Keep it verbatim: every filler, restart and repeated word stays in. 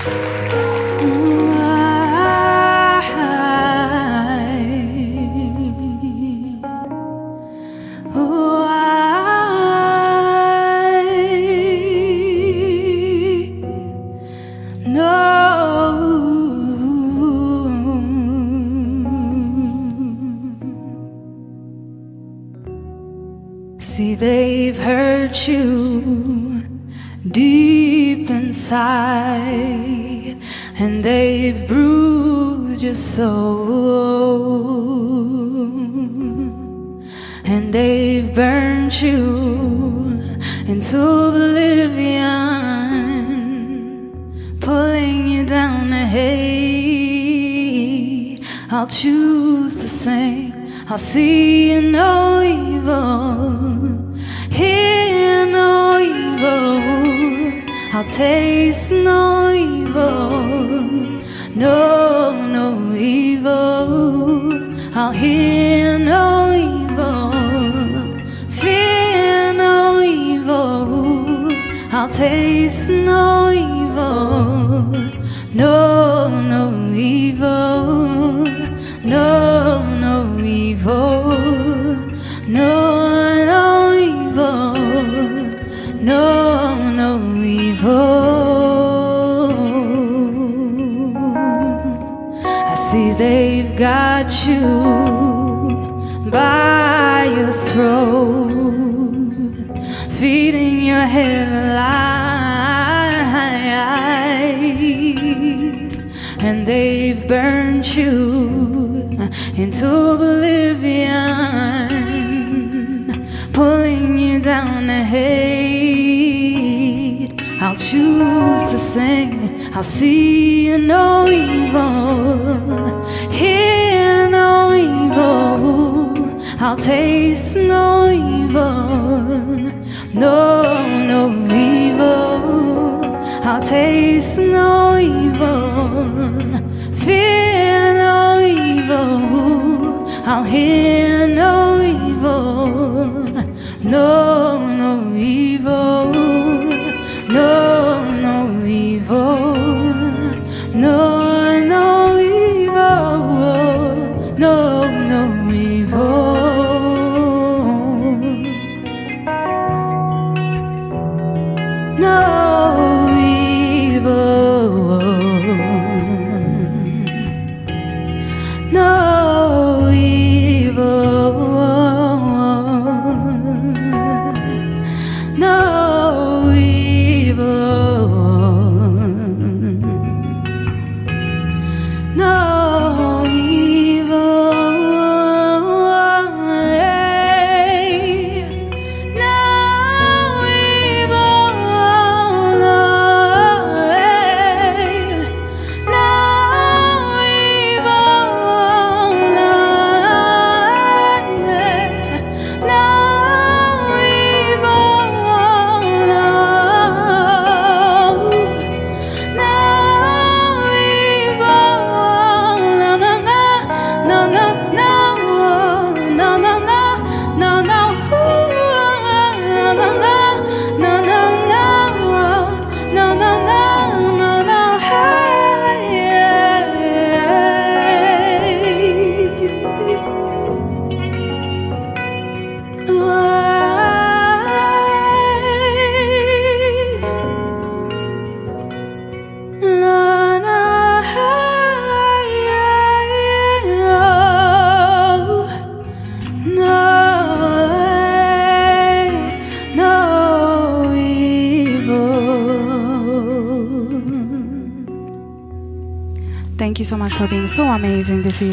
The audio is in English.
See, they've hurt you deep inside, and they've bruised your soul, and they've burnt you into oblivion, pulling you down to hate. I'll choose to sing. I'll see no evil, hear no evil. I'll taste no evil, no, no evil. I'll hear no evil, fear no evil. I'll taste no evil, no, no evil, no, no evil, no, no evil, no, no evil. I see they've got you by your throat, feeding your head with lies, and they've burnt you into oblivion, pulling you down to hate. I'll choose to sing. I'll see no evil, hear no evil. I'll taste no evil, no, no evil. I'll taste no evil, fear no evil. I'll hear no evil, no, no evil, no, no evil, no, no evil, no, no evil. No evil, no evil, no evil, no evil. Thank you so much for being so amazing this evening.